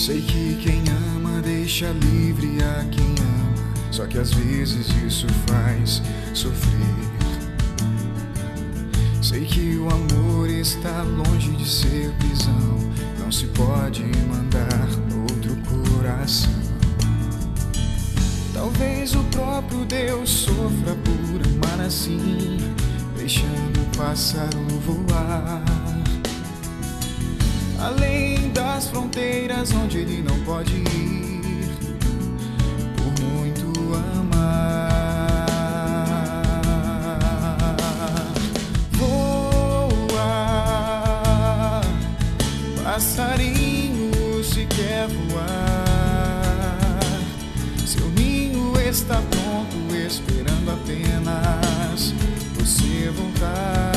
Sei que quem ama deixa livre a quem ama, só que às vezes isso faz sofrer. Sei que o amor está longe de ser prisão, não se pode mandar outro coração. Talvez o próprio Deus sofra por amar assim, deixando o pássaro voar além das fronteiras onde ele não pode ir, por muito amar. Voa, passarinho, se quer voar, seu ninho está pronto, esperando apenas você voltar.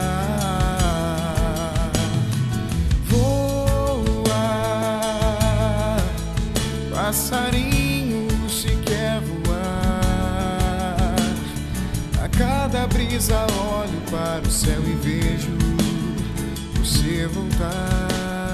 Passarinho, se quer voar, a cada brisa olho para o céu e vejo você voltar.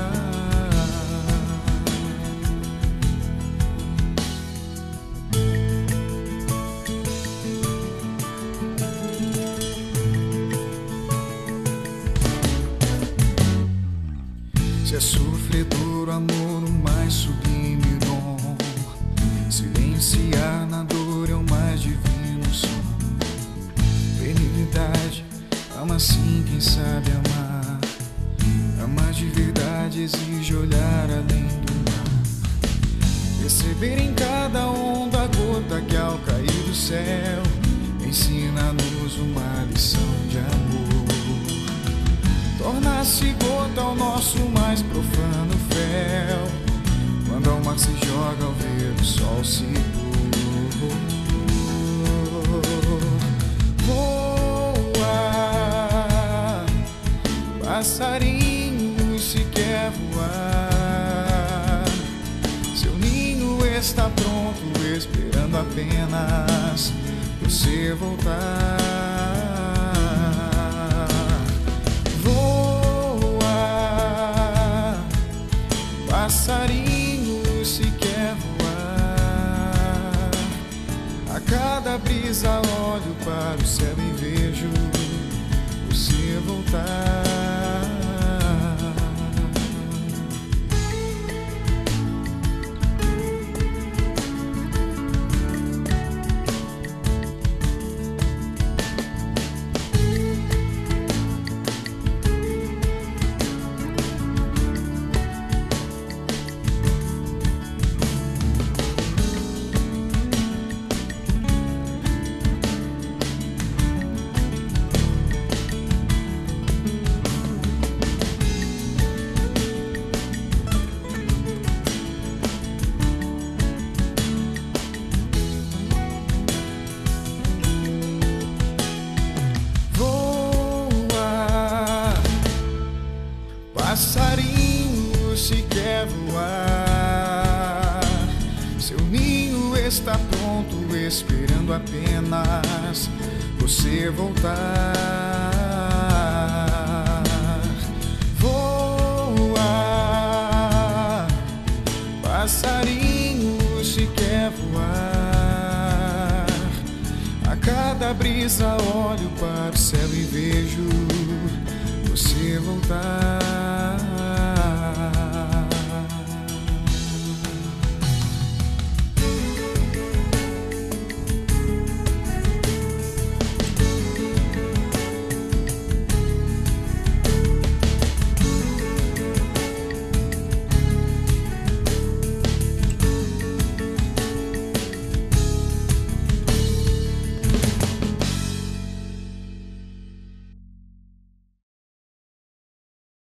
Se é sofredor o amor, o mais sublime dom, silenciar na dor é o mais divino som. Benignidade, ama sim quem sabe amar. Amar de verdade exige olhar além do mar, perceber em cada onda a gota que ao cair do céu ensina-nos uma lição de amor. Torna-se gota o nosso mais profano fel, quando ao mar se joga ao ver o sol se pôr. Voa, passarinho, se quer voar, seu ninho está pronto, esperando apenas você voltar. Passarinho, se quer voar, a cada brisa olho para o céu e vejo você voltar. Passarinho, se quer voar, seu ninho está pronto, esperando apenas você voltar. Voa, passarinho, se quer voar, a cada brisa olho para o céu e vejo você voltar.